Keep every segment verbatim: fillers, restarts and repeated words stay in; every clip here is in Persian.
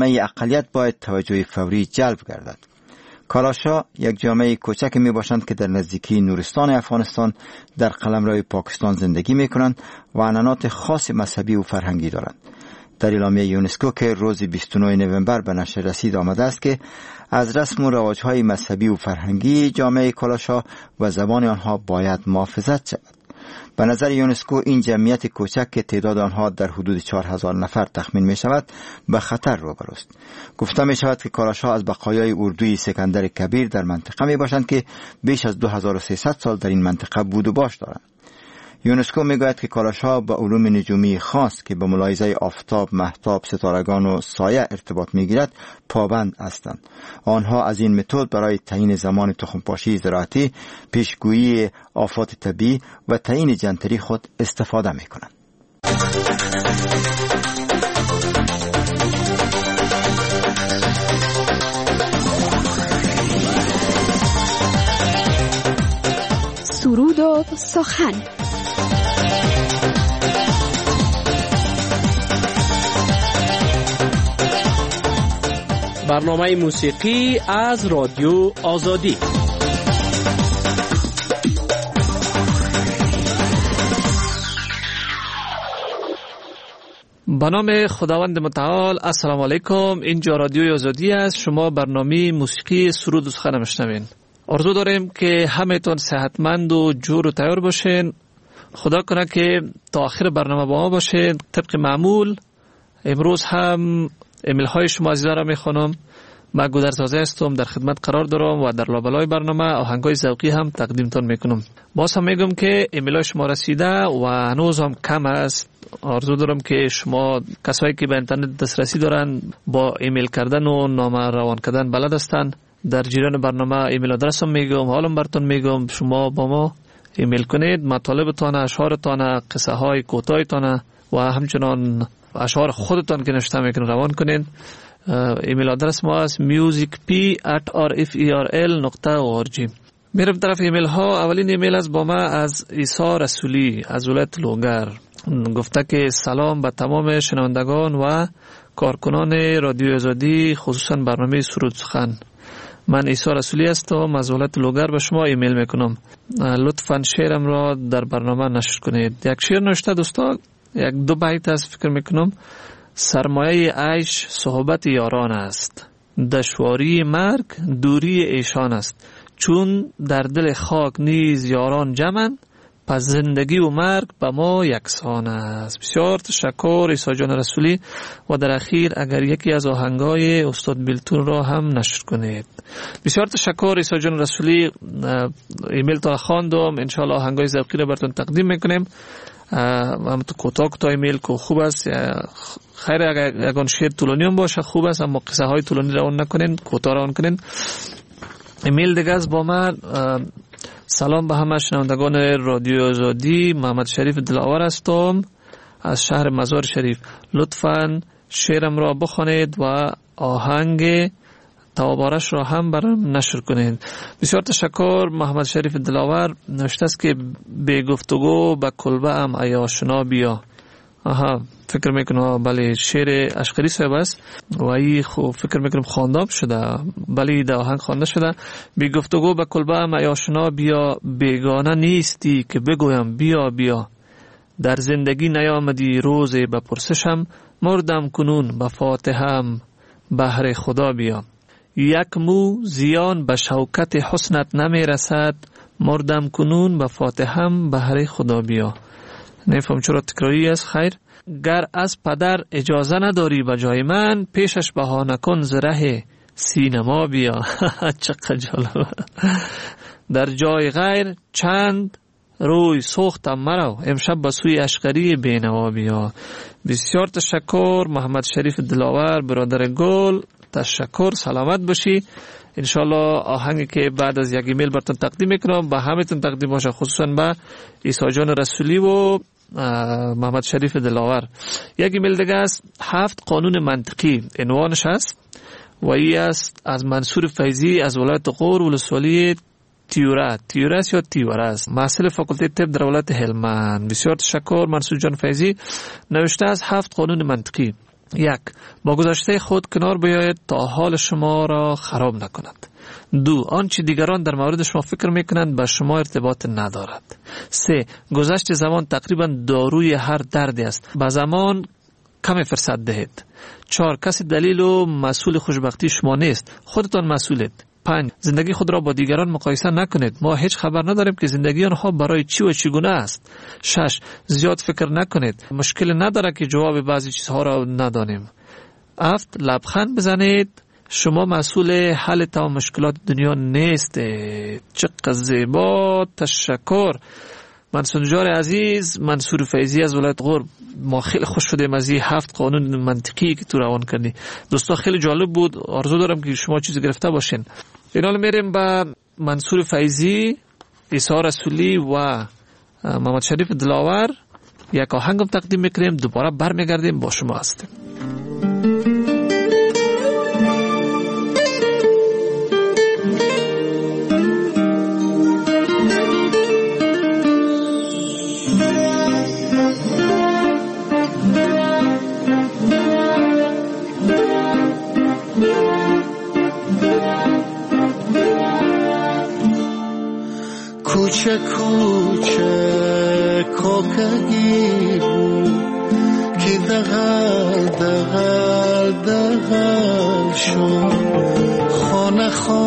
جامعه اقلیت باید توجه فوری جلب گردد. کالاشا یک جامعه کوچک می باشند که در نزدیکی نورستان افغانستان در قلمرو پاکستان زندگی می کنند و عنعنات خاص مذهبی و فرهنگی دارند. در اعلامیه یونسکو که روز بیست و نه نوامبر به نشر رسید آمده است که از رسم و رواج‌های مذهبی و فرهنگی جامعه کالاشا و زبان آنها باید محافظت شود. به نظر یونسکو این جمعیت کوچک که تعداد آنها در حدود چهار هزار نفر تخمین می شود به خطر روبروست. گفته می شود که کالاشا از بقایای اردوی سکندر کبیر در منطقه می باشند که بیش از دو هزار و سیصد سال در این منطقه بود و باش دارند. یونسکو می گوید که کالاشا به علوم نجومی خاص که به ملاحظه آفتاب، مهتاب، ستارگان و سایه ارتباط می گیرد پابند هستند. آنها از این متد برای تعیین زمان تخمپاشی زراعتی، پیشگویی آفات طبیعی و تعیین جنتری خود استفاده می کنند. سرود و سخن. برنامه موسیقی از رادیو آزادی. به نام خداوند متعال. السلام علیکم. اینجا رادیو آزادی است. شما برنامه موسیقی سرود و سخن میشنوین. آرزو داریم که همه‌تون صحتمند و جور و تیار باشین. خدا کنه که تا آخر برنامه با ما باشین. طبق معمول امروز هم ایمیل های شما عزیزان را میخوانم. من گودرزاده هستم، در خدمت قرار دارم و در لابلای برنامه آهنگای ذوقی هم تقدیمتون میکنم. باز هم میگم که ایمیل های شما رسیده و هنوز هم کم است. آرزو دارم که شما کسایی که به اینترنت دسترسی دارن با ایمیل کردن و نامه روان کردن بلد هستن. در جریان برنامه ایمیل آدرسم میگم، حالم براتون میگم. شما با ما ایمیل کنید، مطالبتان، اشعارتان، قصه های کوتاهتان و همچنان اشعار خودتان که نوشته میکنید روان کنید. ایمیل آدرس ما است musicp at r f e r l dot org. میرم طرف ایمیل ها. اولین ایمیل از با ما از عیسی رسولی از ولایت لوگر. گفته که سلام به تمام شنوندگان و کارکنان رادیو آزادی، خصوصا برنامه سرود سخن. من عیسی رسولی هستم، از ولایت لوگر به شما ایمیل میکنم. لطفاً شعرم را در برنامه نشر کنید. یک شعر نوشته دوستا، یک دو بیت از فکر میکنم. سرمایه عیش صحبت یاران است، دشواری مرگ دوری ایشان است. چون در دل خاک نیز یاران جمعند، پس زندگی و مرگ به ما یکسان است. بسیار تشکر عیسی جان رسولی. و در اخیر اگر یکی از آهنگای استاد بیلتون را هم نشر کنید. بسیار تشکر عیسی جان رسولی. ایمیل تا خواندم، انشالله آهنگای ذوقی را براتون تقدیم میکنیم. هم تو کوتاه کوتاه ایمیل که خوب است. خیر اگر اگه شعر طولانی هم باشه خوب است، اما قصه های طولانی روان نکنین، کوتاه روان کنین. ایمیل دیگه از با من. سلام به همه شنوندگان رادیو آزادی. محمد شریف دلاور هستم از شهر مزار شریف. لطفاً شعرم را بخوانید و آهنگ توابارش را هم برام نشر کنید. بسیار تشکر محمد شریف دلاور. نوشته است که به گفتگو به کلبه ام ای آشنا بیا. آها، فکر میکنم بله شعر اشقری صاحب است و ای خب فکر میکنم خواندم شده. بله در آهنگ خوانده شده. به گفتگو به کلبه ام ای آشنا بیا، بیگانه نیستی که بگویم بیا بیا. در زندگی نیامدی روز بپرسشم، مردم کنون به فاتحم بهر خدا بیا. یک مو زیان به شوکت حسنت نمی رسد، مردم کنون به فاتحم بهر خدا بیا. نفهم چرا تکراری است. خیر، گر از پدر اجازه نداری به جای من، پیشش بهانه کن ز ره سینما بیا. چقدر جالب. در جای غیر چند روی سوختم مرا، امشب به سوی اشقری بینوا بیا. بسیار تشکر محمد شریف دلاور برادر گل. تشکر، سلامت باشی. انشالله آهنگی که بعد از یک ایمیل براتون تقدیم میکنم به همتون تقدیم باشه، خصوصا به عیسی جان رسولی و محمد شریف دلاور. یک ایمیل دیگه است، هفت قانون منطقی عنوانش است و ای است از منصور فیضی از ولایت غور ولسوالی تیوره. تیوره است یا تیوره است، محصل فاکولته طب در ولایت هلمند. بسیار تشکر منصور جان فیضی. نوشته از هفت قانون منطقی. یک، با گذشته خود کنار بیاید تا حال شما را خراب نکند. دو، آنچه دیگران در مورد شما فکر میکنند با شما ارتباط ندارد. سه، گذشت زمان تقریبا داروی هر دردی است. با زمان کمی فرصت دهید. چهار، کسی دلیل و مسئول خوشبختی شما نیست، خودتان مسئولید. پنج، زندگی خود را با دیگران مقایسه نکنید. ما هیچ خبر نداریم که زندگی آنها برای چی و چگونه است. شش، زیاد فکر نکنید. مشکل نداره که جواب بعضی چیزها را ندانیم. هفت، لبخند بزنید. شما مسئول حل تمام مشکلات دنیا نیستید. چقدر زیبا، تشکر. منصور نجار عزیز، منصور فیضی از ولایت غور، ما خیلی خوش شدیم از این هفت قانون منطقی که تو روان کردی. دوستا خیلی جالب بود. آرزو دارم که شما چیزی گرفته باشین. اینال میریم با منصور فیضی، عیسی رسولی و محمد شریف دلاور یک آهنگم تقدیم میکنیم، دوباره برمیگردیم با شما هستیم. کوچه کوچه کوکگی بود که دغل دغل دغل شد، خانه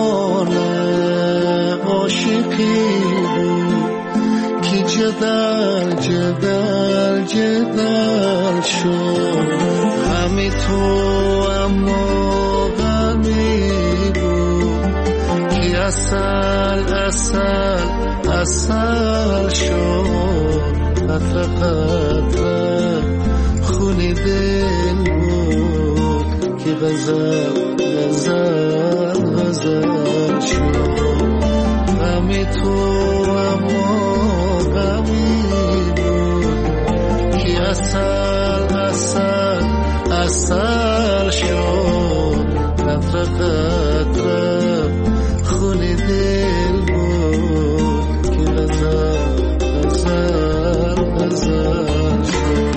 خانه عاشقی بود که جدل جدل جدل شد. همی تو اما غمی بود که اصل اصل اصل شد. قطره قطره خونی دل بود که غزل غزل غزل شد. غمی تو اما غمی بود که اصل اصل اصل شد. قطره قطره خونی دل بود که غزل غزل غزل شد.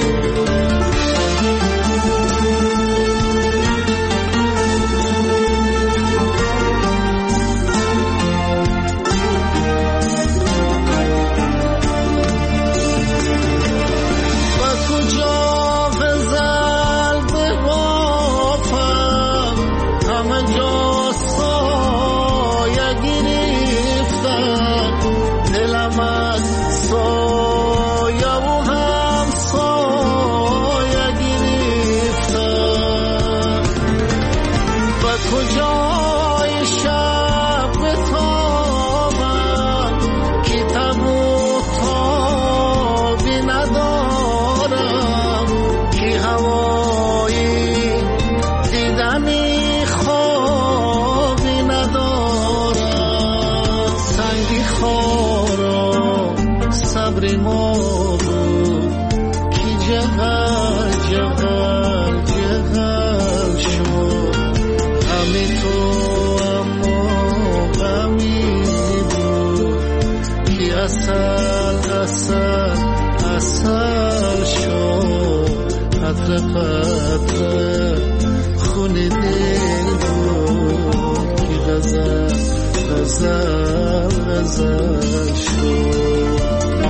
قطره قطره خونی دل بود که غزل غزل غزل شد.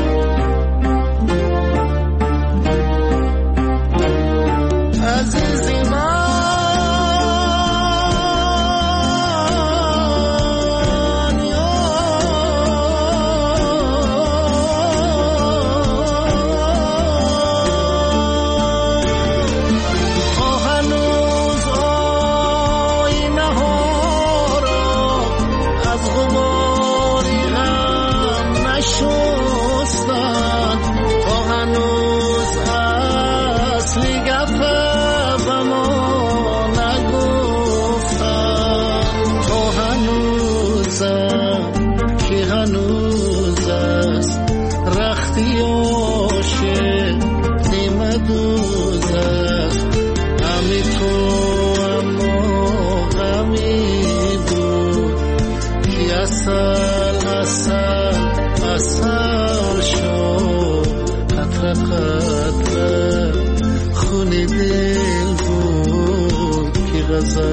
عزیزی من شو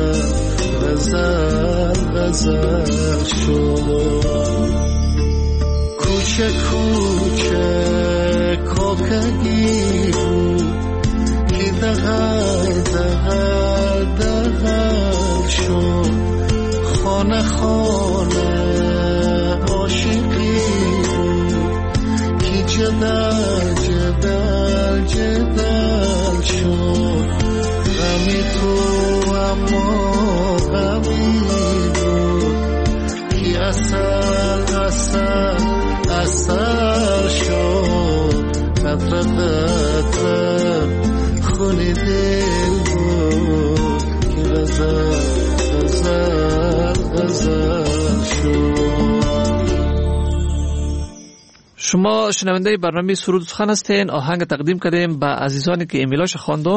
غزل غزل شد. کوچه کوچه کاکگی بود که دغل دغل دغل شد. خانه خانه عاشقی بود که جدل جدل جدل شد. غمی تو اما غمی بود که اصل اصل اصل شد. قطره قطره خونی دل بود که غزل غزل غزل شد. شما شنونده برنامه سرود و سخن هستین. آهنگ تقدیم کردیم به عزیزانی که ایمیلاش خواندم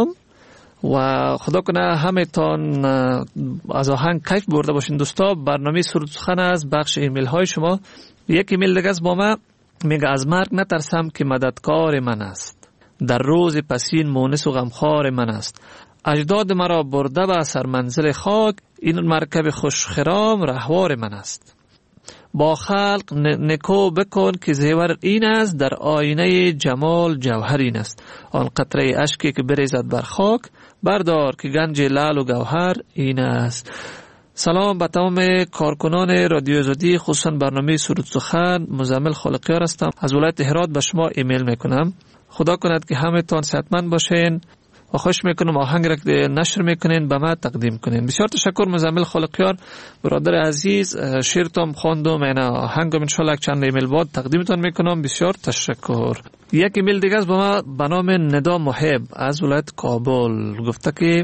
و خدا کنه همه تان از آهنگ کیف برده باشین. دوستا برنامه سرود و سخن از بخش ایمیل های شما. یک ایمیل دیگه از با ما میگه از مرگ نترسم که مددکار من است. در روز پسین مونس و غمخوار من است. اجداد مرا برده به سرمنزل خاک. این مرکب خوشخرام رهوار من است. با خلق نکو بکن که زیور این است. در آینه جمال جوهر این است. آن قطره اشکی که بریزد بر خاک. بردار که گنج لعل و گوهر این است. سلام به تمام کارکنان رادیو آزادی، خصوصا برنامه سرود سخن. مزمل خالقیار هستم، از ولایت هرات به شما ایمیل میکنم. خدا کند که همه تان صحتمند باشین و خوش میکنم آهنگ را که نشر میکنین به ما تقدیم کنین. بسیار تشکر مزمل خالقیار برادر عزیز. شیرتم خواندم، این آهنگم ان شاء الله چند ایمیل بعد تقدیمتون میکنم. بسیار تشکر. یک ایمیل دیگه از با ما به نام ندا محب از ولایت کابل گفته که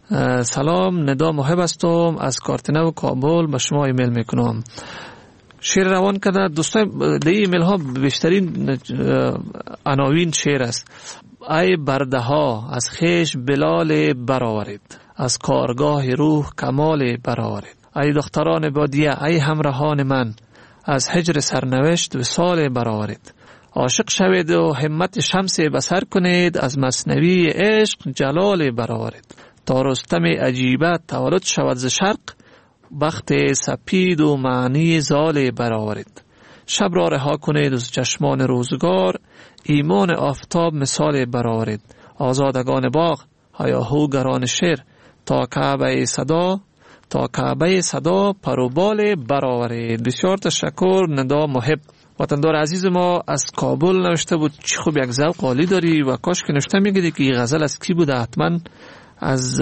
سلام، ندا محب هستم از کارتنه و کابل به شما ایمیل میکنم. شعر روان کرده دوستان. در ایمیل ها بیشترین عناوین شعر است. ای برده ها از خیش بلال برآورید، از کارگاه روح کمال برآورید. ای دختران بادیه، ای همراهان من، از هجر سرنوشت وصال برآورید. عاشق شوید و همت شمس بصر کنید، از مثنوی عشق جلال برآورید. تا رستم عجیبه تولد شود ز شرق، بخت سپید و معنی زال برآورید. شب را رها کنید از چشمان روزگار، ایمان آفتاب مثال برآورید. آزادگان باغ هیاهوگران شعر، تا کعبه صدا تا کعبه صدا پروبال برآورید. بسیار تشکر ندا محب. وطندار عزیز ما از کابل نوشته بود چی خوب یک ذوق عالی داری و کاش که نوشته میگیدی که این غزل از کی بوده. حتما از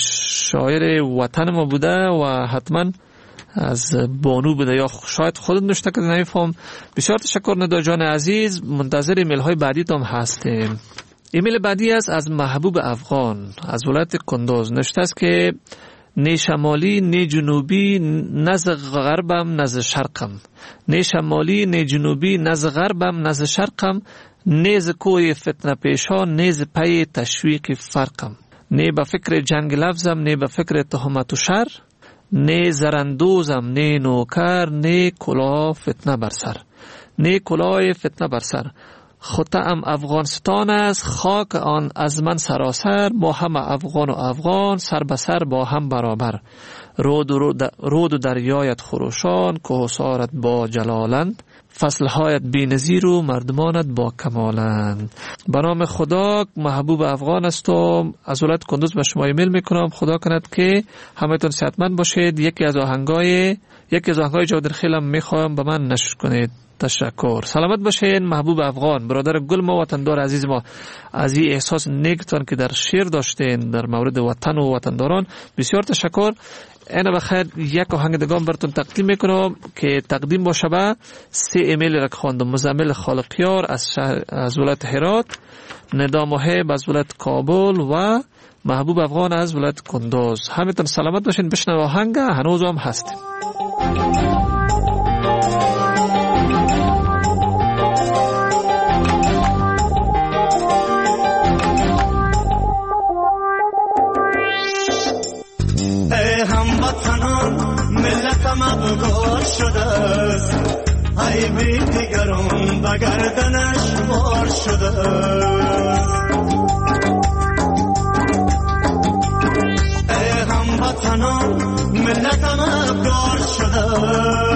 شاعر وطن ما بوده و حتما از بانو بوده یا شاید خودت نوشته که نمیفهم. بسیار تشکر ندا جان عزیز. منتظر ایمیل های بعدی تام هستیم. ایمیل بعدی است از محبوب افغان از ولایت کندوز. نوشته است که نه شمالی نه جنوبی، نه ز غربم نه ز شرقم. نه شمالی نه جنوبی، نه ز غربم نه ز شرقم. نه ز کوی فتنه پیشان، نه ز پی تشویق فرقم. نه به فکر جنگ لفظم، نه به فکر تهمت و شر. نه زرندوزم نه نوکر، نه کلاه فتنه بر سر. نه کلاه فتنه بر سر. خطه‌ام افغانستان است، خاک آن از من سراسر. ما هم افغان و افغان، سر به سر با هم برابر. رود و, رود و دریایت خروشان، کوهسارت با جلالند. فصلهایت بی نظیر و مردمانت با کمالند. به نام خدا محبوب افغان هستم، از ولایت کندوز به شما ایمیل میکنم. خدا کند که همتون صحتمند باشید. یکی از آهنگای یکی از آهنگای جادر خیلم میخوایم به من نشر کنید. تشکر. سلامت باشین محبوب افغان. برادر گل ما وطندار عزیز ما، از این احساس نیکتان که در شعر داشتین در مورد وطن و وطنداران بسیار تشکر. اینا بخیر یک آهنگ دیگه براتون تقدیم میکنم که تقدیم باشه به سه ایمیل را خواندم. مزمل خالقیار از شهر از ولایت هرات، ندا محب از ولایت کابل و محبوب افغان از ولایت کندوز. همتون سلامت باشین. بشنو آهنگ هنوز هم هستیم. مغرور شده است، ای بی دیگران به گردنش بار شده است. ای هموطنان هموطنان ملتم افگار شده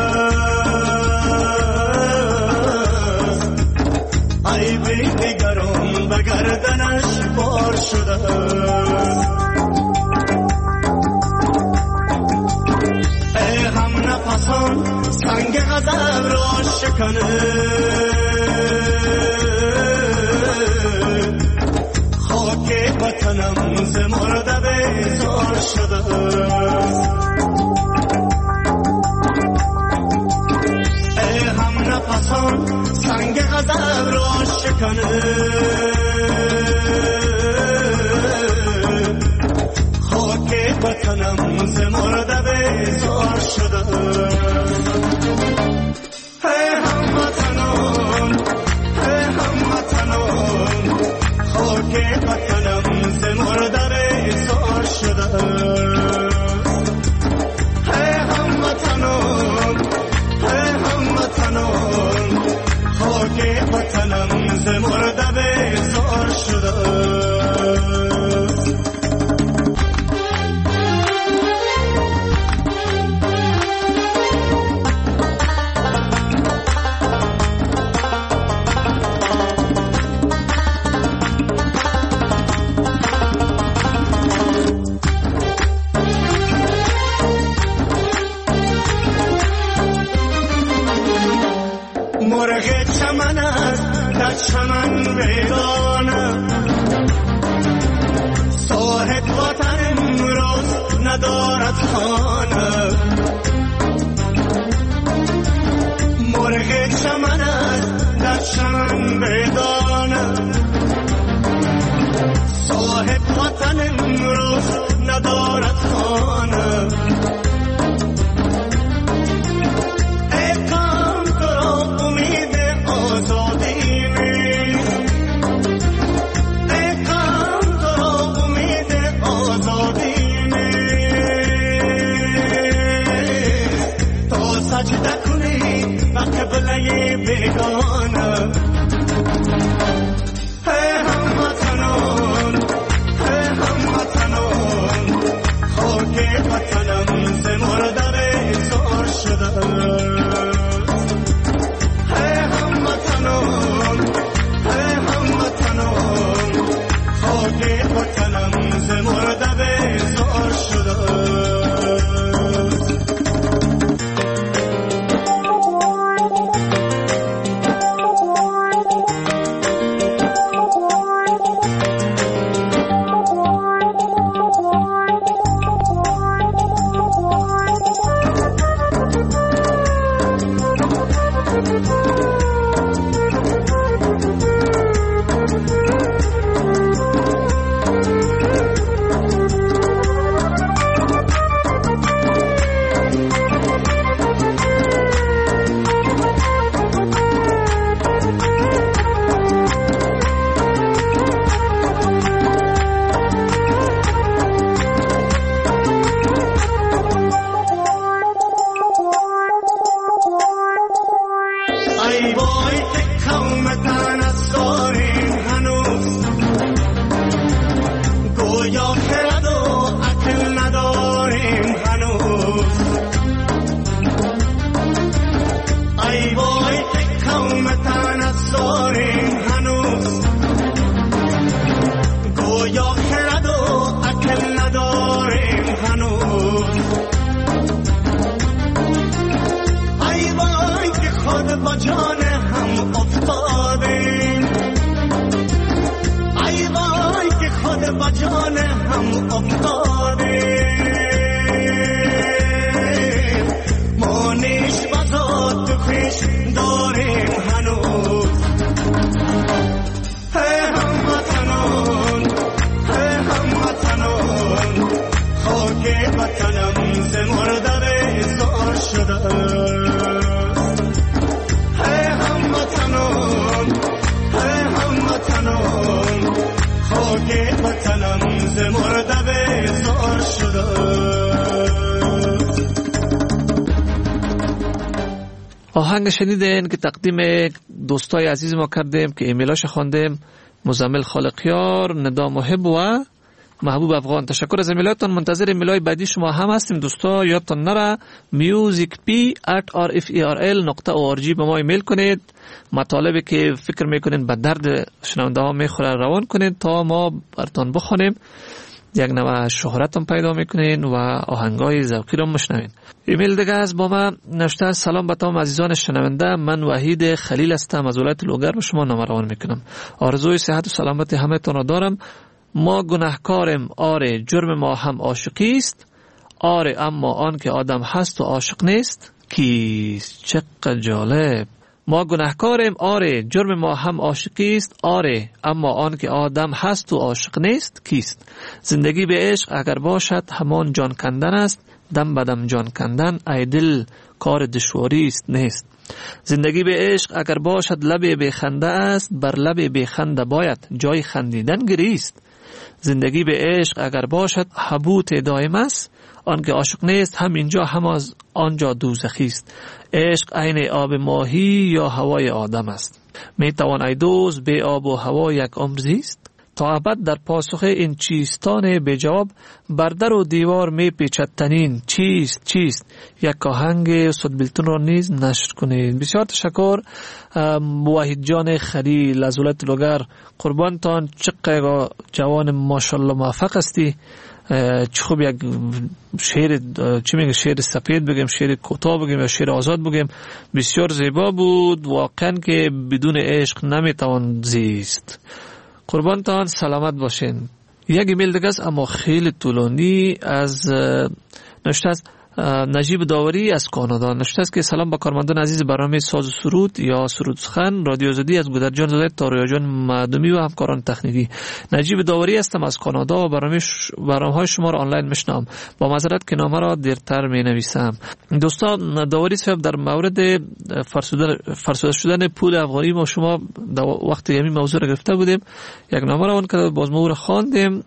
عیب دیگران به گردنش بار شده ای هم نفسان سنگ غضب را شکنه خاک وطنم ز مرده بیزار شده ای هم نفسان سنگ غضب را شکنه خاک وطنم ز مرده بیزار شده ای هموطنان ای هموطنان خاک وطنم ز مرده بیزار شده ای هموطنان ای هموطنان خاک وطنم ز مرده بیزار شده مرغ چمن است در چمن ویرانه صاحب وطن امروز ندارد خانه مرغ چمن است در چمن ویرانه صاحب وطن امروز ندارد خانه بیگانه ای هموطنان ای هموطنان خاک وطنم ز مرده بیزار شده ای هموطنان ای هموطنان خاک وطنم ز مرده بیزار شده آهنگ شنیدین که تقدیم دوستای عزیز ما کردیم که ایمیلاش خواندیم. مزمل خالقیار، ندا محب و محبوب افغان. تشکر از ایمیلاتون. منتظر ایمیلای بعدی شما هم هستیم دوستا. یادتون نره music p at r f e r l dot org به ما ایمیل کنید. مطالبی که فکر میکنین به درد شنونده ها میخوره روان کنید تا ما براتون بخونیم. یک نوع شهرت هم پیدا میکنین و آهنگای ذوقی رو مشنوین. ایمیل دیگه از با من نوشته: سلام به تمام عزیزان شنونده، من وحید خلیل هستم از ولایت لوگر به شما نامه روان میکنم. آرزوی صحت و سلامتی همه تون را دارم. ما گناهکاریم، آره، جرم ما هم عاشقی است، آره، اما آن که آدم هست و عاشق نیست کیست؟ چقدر جالب. ما گناهکاریم، آره، جرم ما هم عاشقی است، آره، اما آن که آدم هست و عاشق نیست کیست؟ زندگی به عشق اگر باشد همان جان کندن است، دم بدم جان کندن ای دل کار دشواری است نیست. زندگی به عشق اگر باشد لب بخنده است، بر لب بخنده باید جای خندیدن گریست. زندگی به عشق اگر باشد حبوط دائم است، آن که عاشق نیست هم اینجا هم از آنجا دوزخی است. عشق عین آب ماهی یا هوای آدم است. می توان ای دوست به آب و هوا یک عمر زیست؟ تا ابد در پاسخ این چیستان به جواب، بر در و دیوار می پیچد تنین چیست چیست؟ یک آهنگ صدبیلتون را نیز نشر کنید. بسیار تشکر وحید جان خلیل از ولایت لوگر. قربانتان، چقدر جوان ماشاءالله موفق هستی. چه خوب یک شعر، چی میگه، شعر سفید بگیم، شعر کوتاه بگیم یا شعر آزاد بگیم، بسیار زیبا بود. واقعا که بدون عشق نمیتوان زیست. قربانتان، سلامت باشین. یک ایمیل دیگه است اما خیلی طولانی از نوشته است نجیب داوری از کانادا. نوشته است که سلام با کارمندان عزیز برنامه ساز و سرود یا سرود سخن رادیو آزادی از گودرجان زاده تا رویاجان معدومی و همکاران تکنیکی. نجیب داوری هستم از کانادا و برنامه ش... برنامه‌های شما را آنلاین میشنوم. با معذرت که نامه را دیرتر مینویسم. دوستان، داوری صاحب در مورد فرسوده فرسوده شدن پول افغانی ما شما وقت همین موضوع را گرفته بودیم، یک نامه را اون که باز ما را خواندیم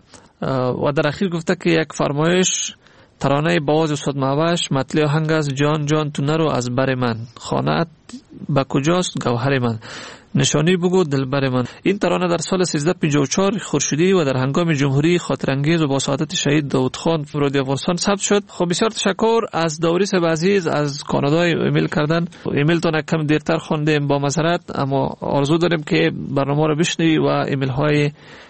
و در اخیر گفته که یک فرمایش ترانه باز استاد معوش مطلع آهنگ است: جان جان تو نرو از بر من، خانه‌ات با کجاست گوهر من، نشانی بگو دلبر من. این ترانه در سال سیزده پنجاه و چهار خورشیدی و در هنگام جمهوری خاطر انگیز و با سعادت شهید داود خان رادیو افغانستان ثبت شد. خب بسیار تشکر از داوری صاحب عزیز از کانادا ایمیل کردن. ایمیل تون کم دیرتر خوندیم، با معذرت، اما آرزو داریم که برنامه رو بشنوی و ایمیل های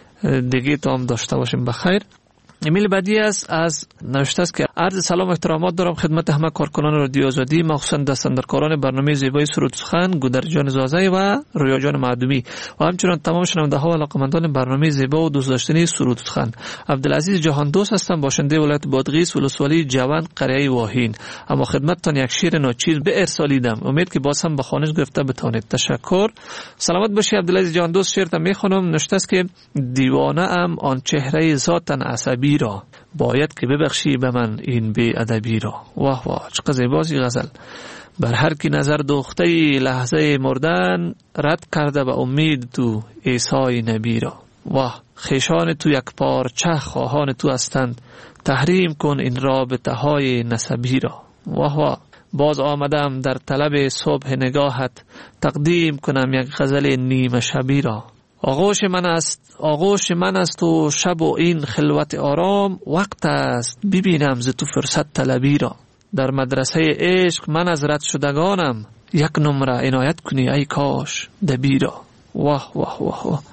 دیگه تو هم داشته باشیم. بخیر. ایمیل بعدی است از نوشته است که عرض سلام و احترامات دارم خدمت همه کارکنان رادیو آزادی، مخصوصا دستاندرکاران برنامه زیبای سرود سخن گودرجان زازی و رویاجان معدومی و همچنین تمام شنونده ها و علاقه‌مندان برنامه زیبا و دوست داشتنی سرود سخن. عبدالعزیز جهان دوست هستم، باشنده ولایت بادغیس ولسوالی جوان قریه واهین. اما خدمتتان یک شعر ناچیز به ارسالیدم، امید که باز هم به خوانش گرفته بتوانید. تشکر. سلامت باشی عبدالعزیز جهان دوست. شعر تا میخونم. نوشته است که دیوانه ام آن چهره ذاتن عصبی را، باید که ببخشی به من این بی ادبی را. واه واه، چقدر زیباست غزل. بر هر کی نظر دوخته لحظه مردن، رد کرده به امید تو عیسی نبی را. واه، خیشان تو یک پارچه خواهان تو هستند، تحریم کن این رابطه های نسبی را. واه واه، باز آمدم در طلب صبح نگاهت، تقدیم کنم یک غزل نیمه شبی را. آغوش من است آغوش من است و شب و این خلوت آرام، وقت است ببینم ز تو فرصت طلبی را. در مدرسه عشق من از رد شدگانم، یک نمره عنایت کنی ای کاش دبی را. واه واه واه واه،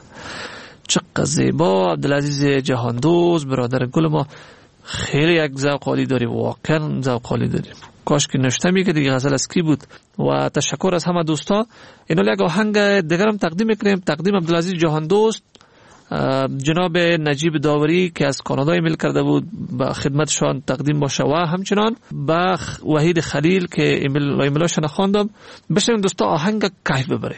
چقدر زیبا. عبدالعزیز جهاندوز برادر گل ما، خیلی یک ذوق عالی داری، واقعا ذوق عالی داری. کاش که نشتمی که دیگه غزل از کی بود. و تشکر از همه دوستا. اینو یک آهنگ دیگر هم تقدیم میکنیم. تقدیم عبدالعزیز جهاندوست، جناب نجیب داوری که از کانادا ایمیل کرده بود به خدمتشان تقدیم باشه و همچنان به وحید خلیل که ایمیل ایمیلاشون خواندم. بشنویم دوستا آهنگ کیف ببریم.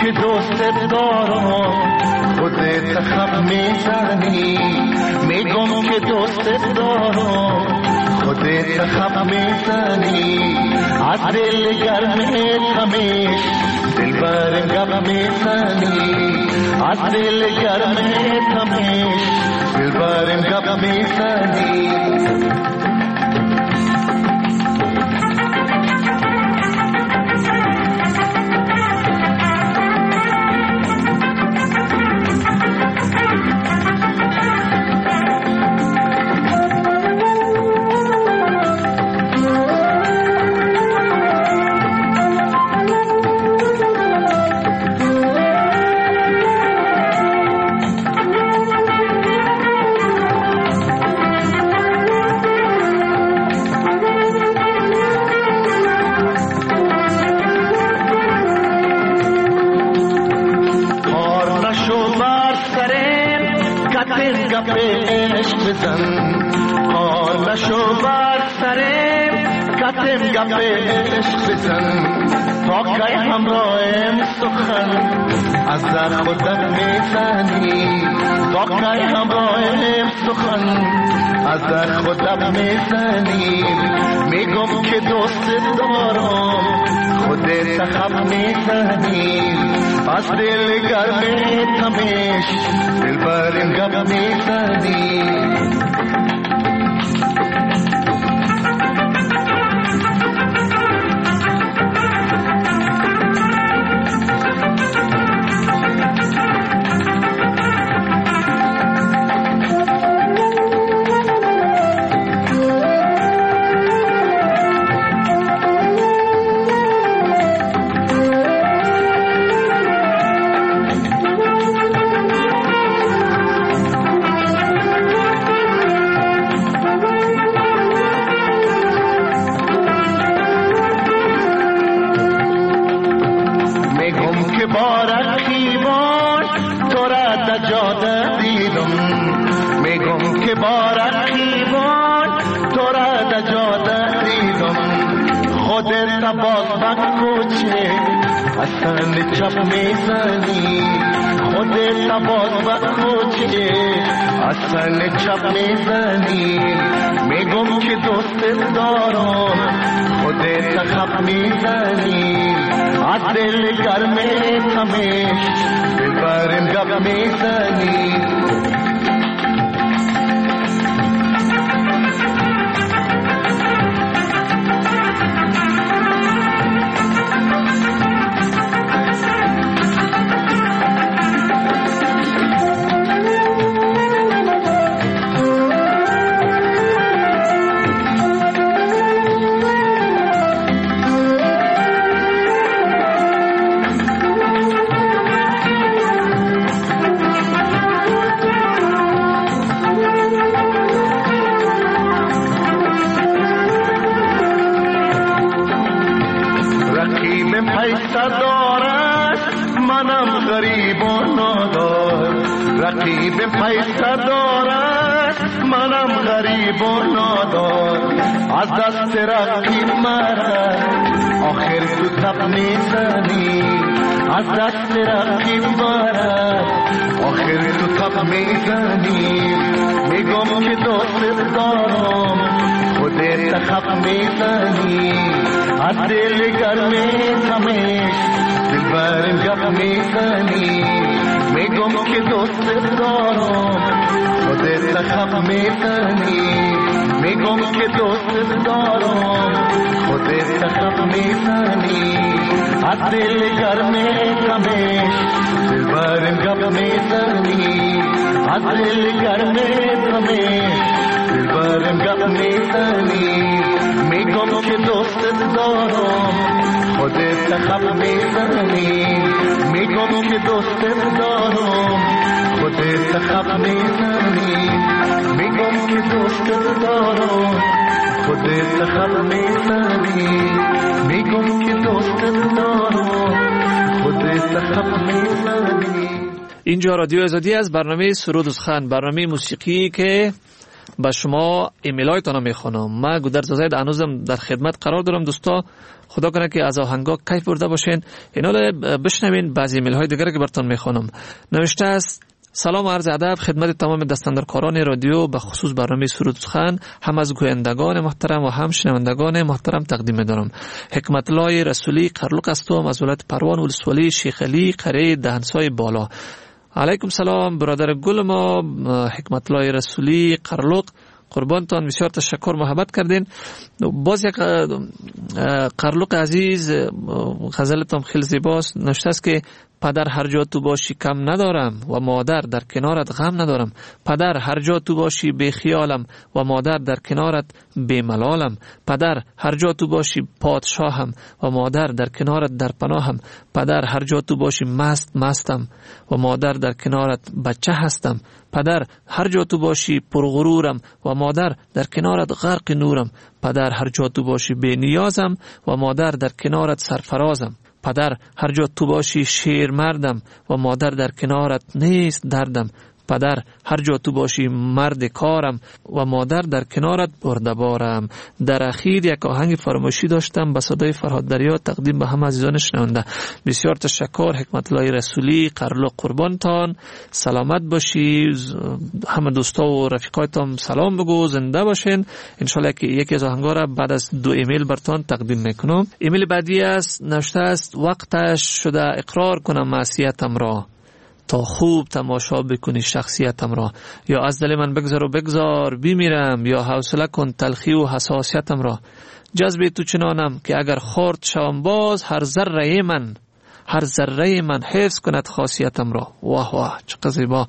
که دوست دارم خودت خم میزنی میگم که دوست دارم خودت خم میزنی از دل گرم تمیش دل برم گم میزنی از دل گرم تمیش دل برم گم میزنی عشق بزن تا که همراهم سخن از در خودت میزنی تا که همراهم سخن از در خودت میزنی میگم که دوست دارم خودت خم میزنی از دل گرم تمیش دل برم گم میزنی چپ میزنی خودت باز بخوچه اصلا چپ میزنی میگم که دوست دارم خودت خم میزنی از دل گرم تمیش دل برم گم میزنی رقیب پیسه دارد منم غریب و نادار از دست رقیب مرد آخر تو تب میزنی از دست رقیب مرد آخر تو تب میزنی میگم که دوست دارم خودت خب میزنی از دل گرم تمیش دل برم گپ میزنی میگم که دوست دارم خودت خب میزنی میگم که دوست دارم خودت خب میزنی از دل گرم تمیش دل برم گپ میزنی از دل گرم تمیش دل برم گپ میزنی میگم که دوست دارم خودت خب میزنی میگم که دوست دارم خودت خب میزنی میگم که دوست دارم خودت خب میزنی میگم که دوست دارم خودت خب میزنی. اینجا رادیو آزادی از برنامه سرود و سخن، برنامه موسیقی که به شما ایمیل هایتان میخونم. من گودرز زاید هنوزم در خدمت قرار دارم. دوستا خدا کنه که از آهنگا کیف برده باشین. اینا بشنوین بعضی ایمیل های دیگر که براتون میخونم. نوشته است: سلام و عرض ادب خدمت تمام دستاندرکاران رادیو، به خصوص برنامه سرود سخن، هم از گویندگان محترم و هم شنوندگان محترم تقدیم دارم. حکمت الله رسولی قرلق هستم از ولایت پروان ولسوالی شیخ علی قریه دهنسای بالا. علیکم سلام برادر گل ما حکمت الله رسولی قرلق، قربانتان، بسیار تشکر محبت کردین. باز یک قرلق عزیز غزلتون خیلی زیباست. نوشته است که پدر هر جا تو باشی کم ندارم و مادر در کنارت غم ندارم. پدر هر جا تو باشی بی خیالم و مادر در کنارت بی ملالم. پدر هر جا تو باشی پادشاهم و مادر در کنارت در پناهم. پدر هر جا تو باشی مست مستم و مادر در کنارت بچه هستم. پدر هر جا تو باشی پرغرورم و مادر در کنارت غرق نورم. پدر هر جا تو باشی بی نیازم و مادر در کنارت سرفرازم. پدر هر جا تو باشی شیر مردم و مادر در کنارت نیست دردم. پدر هر جا تو باشی مرد کارم و مادر در کنارت بردبارم. در اخیر یک آهنگ فراموشی داشتم به صدای فرهاد دریا تقدیم به همه عزیزان شنونده. بسیار تشکر حکمت الله رسولی قرلق، قربانتان، سلامت باشی. همه دوستا و رفیقایتان سلام بگو، زنده باشین. انشالله که یکی از آهنگا را بعد از دو ایمیل برتان تقدیم میکنم. ایمیل بعدی است، نوشته است: وقتش شده اقرار کنم معصیتم را، تا خوب تماشا بکنی شخصیتم را. یا از دل من بگذار و بگذار بیمیرم، یا حوصله کن تلخی و حساسیتم را. جذب تو چنانم که اگر خورد شوم باز، هر ذره من هر ذره من حفظ کند خاصیتم را. واه واه چقدر زیبا.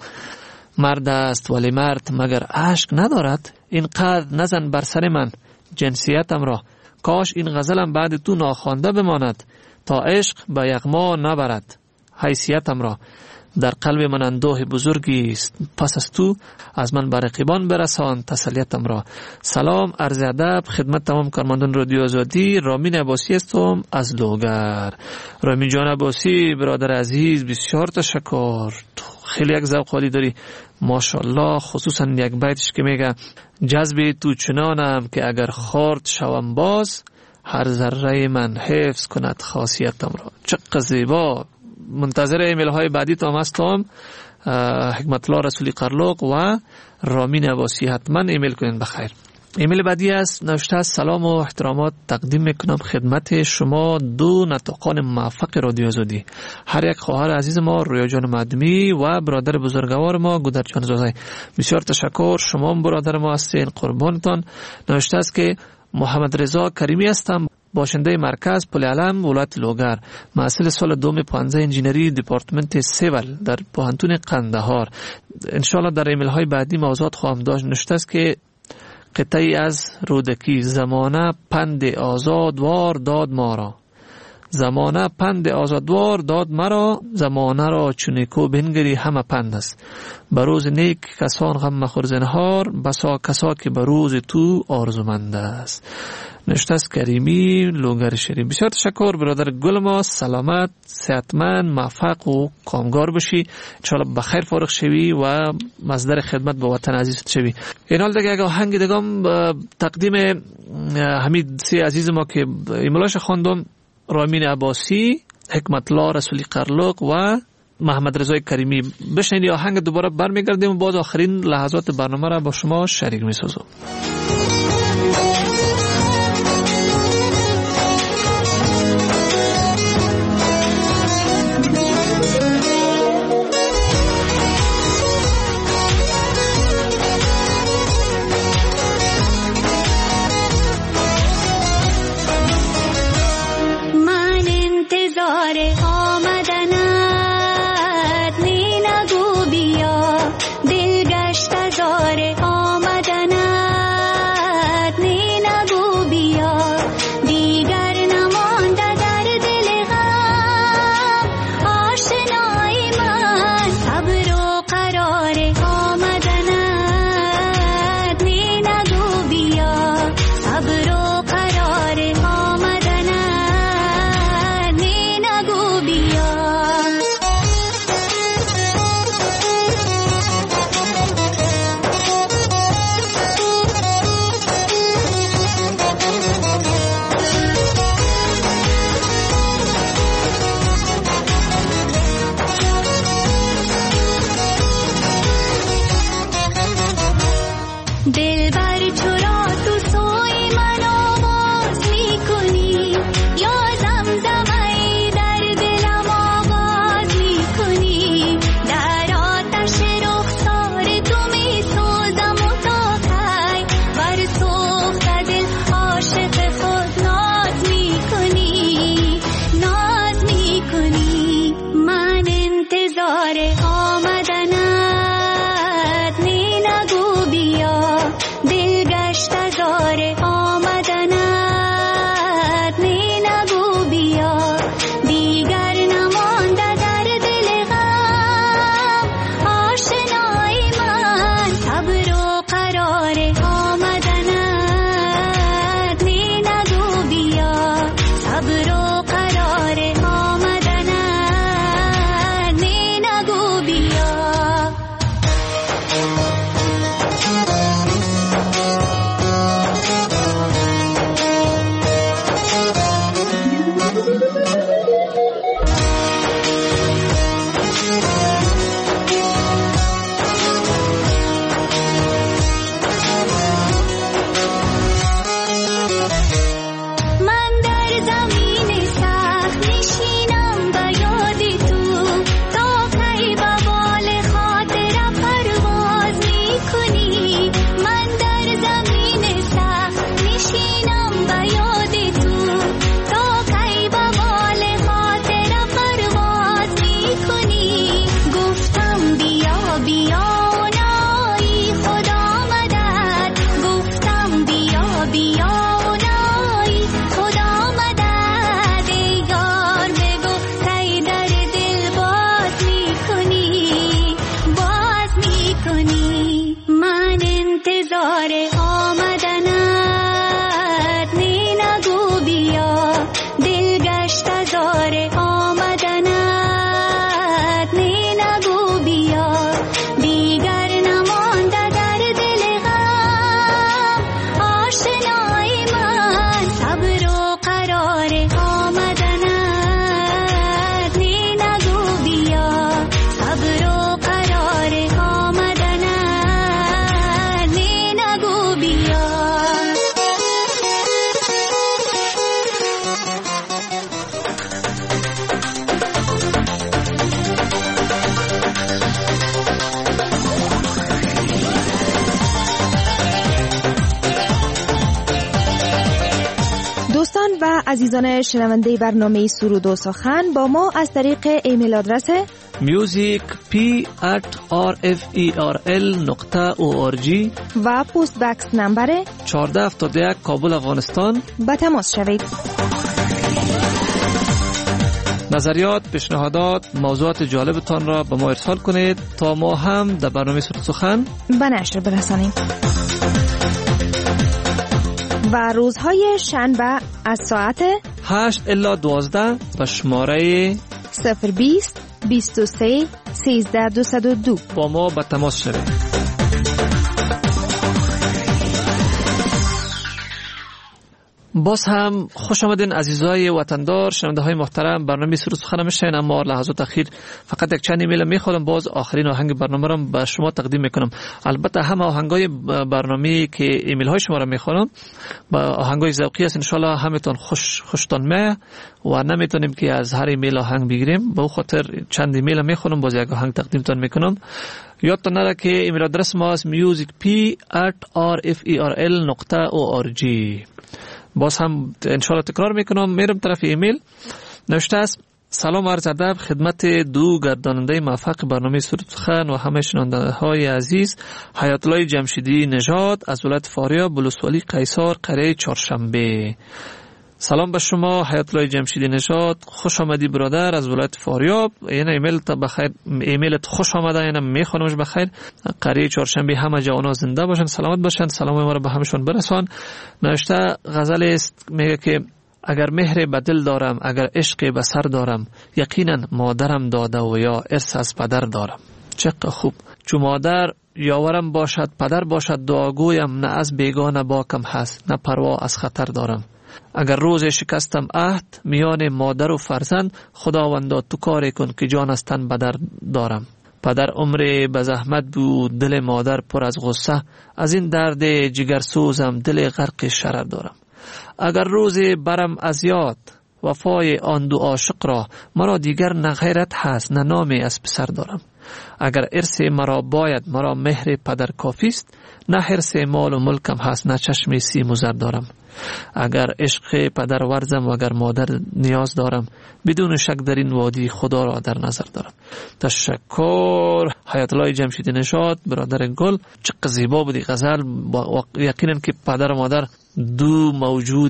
مرد است ولی مرد مگر عشق ندارد؟ اینقدر نزن بر سر من جنسیتم را. کاش این غزلم بعد تو ناخوانده بماند، تا عشق به یغما نبرد حیثیتم را. در قلب من اندوه بزرگی است، پس از تو از من بر رقیبان برسان تسلیتم را. سلام، عرض ادب خدمت تمام کارمندان رادیو آزادی. رامین عباسی هستم از لوگر. رامین جان عباسی برادر عزیز بسیار تشکر، خیلی یک ذوق عالی داری ماشاءالله. خصوصا یک بیتش که میگه جذب تو چنانم که اگر خورد شوم باز، هر ذره من حفظ کند خاصیتم را. چقدر زیبا. منتظر ایمیل های بعدی تا هستم. حکمت الله رسولی قرلق و رامین عباسی حتما ایمیل کنین بخیر. ایمیل بعدی است، نوشته است: سلام و احترامات تقدیم میکنم خدمت شما دو نطقان موفق رادیو آزادی، هر یک خواهر عزیز ما رویا جان معدومی و برادر بزرگوار ما گودر جان زازای. بسیار تشکر، شما هم برادر ما هستین، قربانتان. نوشته است که محمد رضا کریمی هستم، باشنده مرکز پل علم ولایت لوگر، محصل سال دوم پانزده انجینری دپارتمنت سیول در پوهنتون قندهار. انشالله در ایمیل های بعدی موضوعات خواهم داشت. نوشته است که قطعی از رودکی: زمانه پند آزادوار داد ما را، زمانه پند آزادوار داد مرا، زمانه را چونیکو بنگری همه پند است. بروز نیک کسان غم مخور زنهار، بسا کسا که بروز تو آرزومند است. نوشته است کریمی لوگر شریف. بسیار تشکر برادر گل ما، سلامت، صحتمند، موفق و کامگار باشی. انشاءالله بخیر فارغ شوی و مصدر خدمت به وطن عزیزت شوی. این حال دیگه آهنگ دیگه تقدیم حمید سی عزیز ما که ایمیلاش خواندم، رامین عباسی، حکمت الله رسولی قرلق و محمد رضا کریمی. بشنید آهنگ دوباره برمیگردیم و باز آخرین لحظات برنامه را با شما شریک می‌سازم. آمدنت عزیزان شنونده برنامه سرود و سخن با ما از طریق ایمیل آدرس میوزیک پی ات آر اف ای آر ال نقطه او آر جی و پست بکس نمبر چهارده هفتاد و یک کابل افغانستان به تماس شوید. نظریات، پیشنهادات، موضوعات جالبتان را به ما ارسال کنید تا ما هم در برنامه سرود سخن به نشر برسانیم. و روزهای شنبه از ساعت هشت الی دوازده به شماره صفر بیست بیست و سه سیزده دویست و دو با ما به تماس شوید. باز هم خوش آمدین عزیزای وطندار، شنونده های محترم. برنامه سرود سخن میشین، اما لحظات اخیر فقط یک چند ایمیل میخوام باز آخرین آهنگ برنامه رو به شما تقدیم میکنم. البته همه آهنگای برنامه که ایمیل های شما رو میخوام با آهنگای ذوقی است، ان شاء الله همتون خوش خوشتون میاد و نمیتونیم که از هر ایمیل آهنگ بگیریم. به خاطر چند ایمیل میخوام باز یک آهنگ تقدیمتون میکنم. یادتون نره که ایمیل آدرس ما است میوزیک پی ات آر اف ای آر ال نقطه او آر جی. باز هم انشاءالله تکرار میکنم، میرم طرف ایمیل. نوشته است: سلام عرض ادب خدمت دو گرداننده موفق برنامه سرود سخن و همه شنونده های عزیز. حیات الله جمشیدی نژاد از ولایت فاریاب، بلوسوالی قیصر، قریه چهارشنبه. سلام به شما حیات الله جمشیدی نژاد، خوش آمدی برادر از ولایت فاریاب. یعنی ایمیل تا بخیر، ایمیلت خوش آمده، یعنی میخوانمش بخیر. قریه چهارشنبه همه جوانا زنده باشن، سلامت باشن، سلام ما رو به همشون برسان. نوشته غزل است، میگه که اگر مهر به دل دارم، اگر عشق به سر دارم، یقینا مادرم داده و یا ارث از پدر دارم. چقدر خوب. چون مادر یاورم باشد، پدر باشد، دعاگویم نه از بیگانه باکم هست، نه پروا از خطر دارم. اگر روز شکستم عهد میان مادر و فرزند، خداوندا تو کاری کن که جان از تن بدر دارم. پدر عمر به زحمت بود، دل مادر پر از غصه، از این درد جگر سوزم دل غرق شرر دارم. اگر روز برم از یاد وفای آن دو عاشق را، مرا دیگر نه غیرت هست نه نامی از پسر دارم. اگر ارث مرا باید، مرا مهر پدر کافیست، نه حرص مال و ملکم هست نه چشم سیم و زر دارم. اگر عشق پدر ورزم و اگر مادر نیاز دارم، بدون شک در این وادی خدا را در نظر دارم. تشکر حیات الله جمشیدی نژاد برادر گل. چقدر زیبا بودی غزل. یقینا که پدر و مادر دو موجود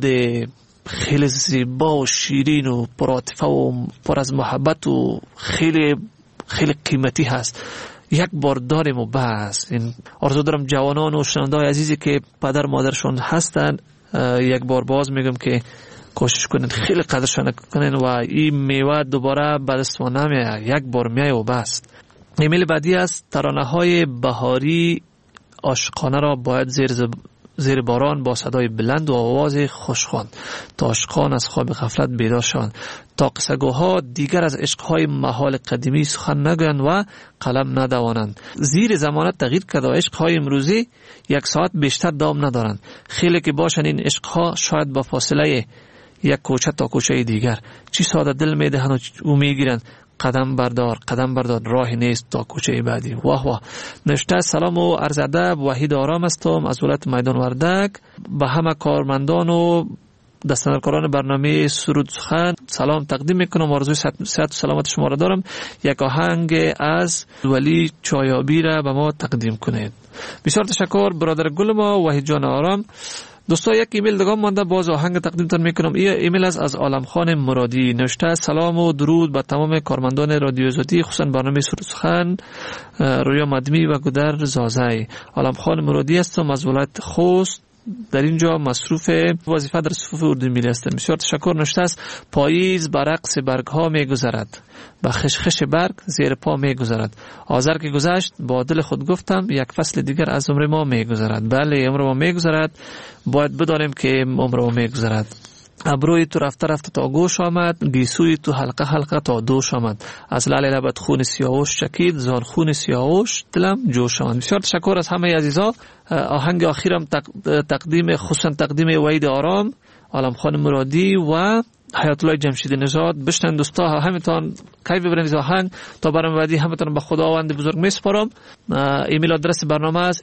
خیلی زیبا و شیرین و پرعاطفه و پر از محبت و خیلی خیلی قیمتی هست. یک بار داریم و بس. این آرزو دارم جوانان و شنونده‌های عزیزی که پدر مادرشون هستن یک بار باز میگم که کوشش کنید خیلی قدرشان کنین و این میوه دوباره به دست ما نمیاد، یک بار میای و بس. ایمیل بعدی است: ترانه‌های بهاری عاشقانه را باید زیر زب... زیر باران با صدای بلند و آواز خوشخوان تا عاشقان از خواب غفلت بیدار شوند، تا قصه‌گوها دیگر از عشق‌های محال قدیمی سخن نگویند و قلم ندوانند. زیر زمانت تغییر کرده و عشق‌های امروزی یک ساعت بیشتر دام ندارند. خیلی که باشن این عشق‌ها شاید با فاصله یک کوچه تا کوچه دیگر، چی ساده دل میدهند و میگیرند. قدم بردار قدم بردار راهی نیست تا کوچه بعدی. واه واه. نوشته: سلام و عرض ادب، وحید آرام هستم از ولایت میدان وردک. به همه کارمندان و دستندرکاران برنامه سرود سخن سلام تقدیم میکنم. آرزوی صحت و سلامت شما را دارم. یک آهنگ از ولی چایابی را به ما تقدیم کنید. بسیار تشکر برادر گل ما وحید جان آرام. دوستا یک ایمیل دیگه مانده، باز آهنگ تقدیمتون میکنم. این ایمیل از از عالم خان مرادی. نوشته: سلام و درود به تمام کارمندان رادیو آزادی، خصوصا برنامه سرود سخن، رویا مدمی و گودر زازای. عالم خان مرادی هستم از ولایت خوست. در اینجا مصروف وظیفه در صفوف اردو ملی هستم. بسیار تشکر. نوشته است: پاییز بر رقص برگ ها می گذرد، با خشخش برگ زیر پا می گذرد. آذر که گذشت با دل خود گفتم، یک فصل دیگر از عمر ما می گذرد. بله عمر ما می گذرد، باید بدانیم که عمر ما می گذرد. ابروی تو رفته رفته تا گوش آمد، گیسوی تو حلقه حلقه تا دوش آمد. از لعل لبت خون سیاوش چکید، زار خون سیاوش دلم جوش آمد. بسیار تشکر از همه عزیزا. آهنگ آخرم تقدیم خصوصا تقدیم وحید آرام، عالم خان مرادی و حیات الله جمشیدی نژاد. بشنن دوستا، همتون کیف ببرید آهنگ. تا برنامه بعدی همتون به خداوند بزرگ میسپارم. ایمیل آدرس برنامه است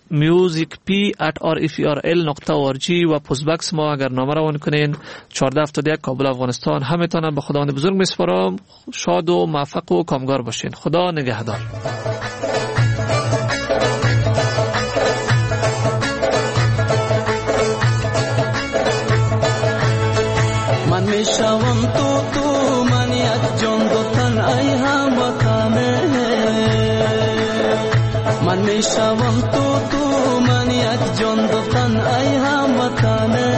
میوزیک پی ات آر اف ار ال نقطه او آر جی و پست باکس ما اگر نامه روان کنین چهارده هفتاد و یک کابل افغانستان. همتون به خداوند بزرگ میسپارم. شاد و موفق و کامگار باشین. خدا نگهدار. من میشوم تو تو من یک جان دو تن ای هموطنه، من میشوم تو تو من یک جان دو تن ای هموطنه.